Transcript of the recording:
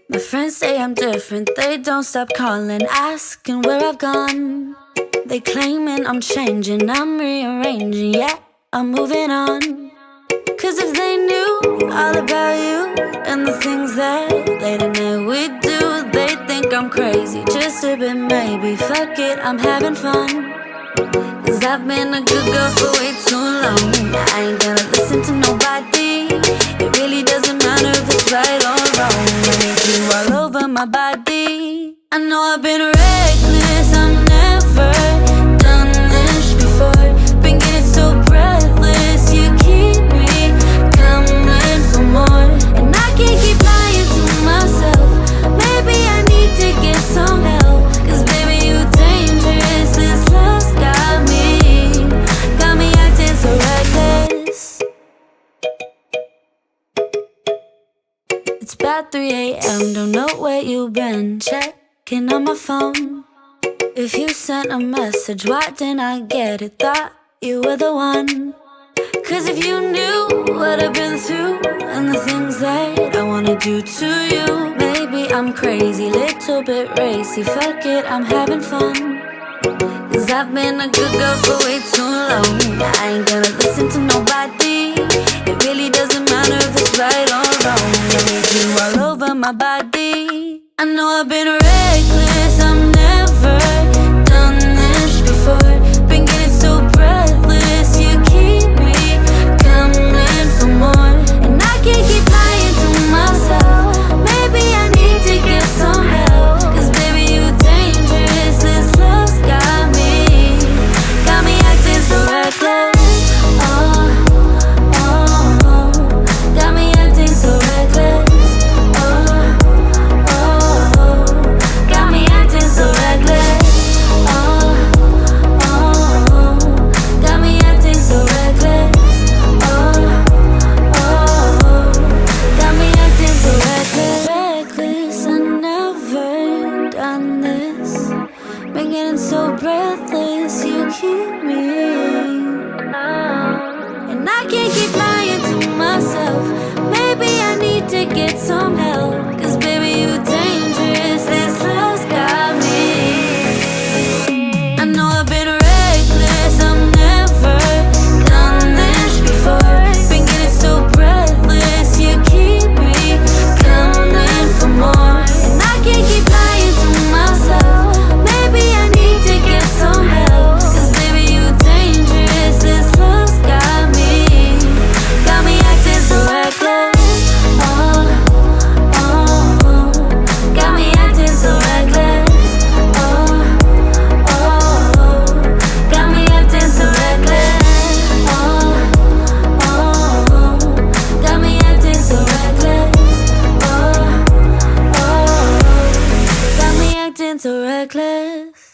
My friends say I'm different, they don't stop calling, asking where I've gone. They claiming I'm changing, I'm rearranging, yeah, I'm moving on. Cause if they knew all about you and the things that late at night we do, they think I'm crazy, just a bit maybe. Fuck it, I'm having fun. Cause I've been a good girl for way too long. I ain't gonna listen to nobody. It really doesn't matter if it's right or wrong. I need you all over my body. I know I've been reckless, I've never done this before. Been getting so breathless, you keep me coming for more. And I can't keep lying to myself. Maybe I need to get some help. Cause baby, you dangerous, this love's got me acting so reckless. It's about 3 a.m., don't know where you've been. Checking on my phone. If you sent a message, why didn't I get it? Thought you were the one. Cause if you knew what I've been through and the things that I wanna do to you, maybe I'm crazy, little bit racy. Fuck it, I'm having fun. Cause I've been a good girl for way too long. I ain't gonna listen to nobody. It really doesn't matter if it's right or wrong. I need you all over my body. I know I've been reckless, I've never done this before. Been getting so breathless, you keep me coming for more. And I can't keep lying to myself. Maybe I need to get some help. Cause baby, you dangerous, this love's got me acting so reckless. Oh, oh, oh, got me acting so reckless. Oh, oh, oh, got me acting so reckless. Oh, oh, oh, got me acting so reckless. Oh, oh, oh, got me acting so reckless. Reckless, I never done this. Been getting so breathless, you keep me. And I can't keep lying to myself. Maybe I need to get some help. Cause baby, you dangerous, this love's got me. I know I've been reckless, I've never done this before. Been getting so breathless, you keep me coming for more. And I can't keep lying to myself. Maybe I need to get some help. Cause baby, you dangerous, this love's got me acting so reckless. Oh, oh, oh, got me acting so reckless. Oh, oh, oh, got me acting so reckless. Oh, oh, oh, got me acting so reckless. Oh, oh, oh, got me acting so reckless.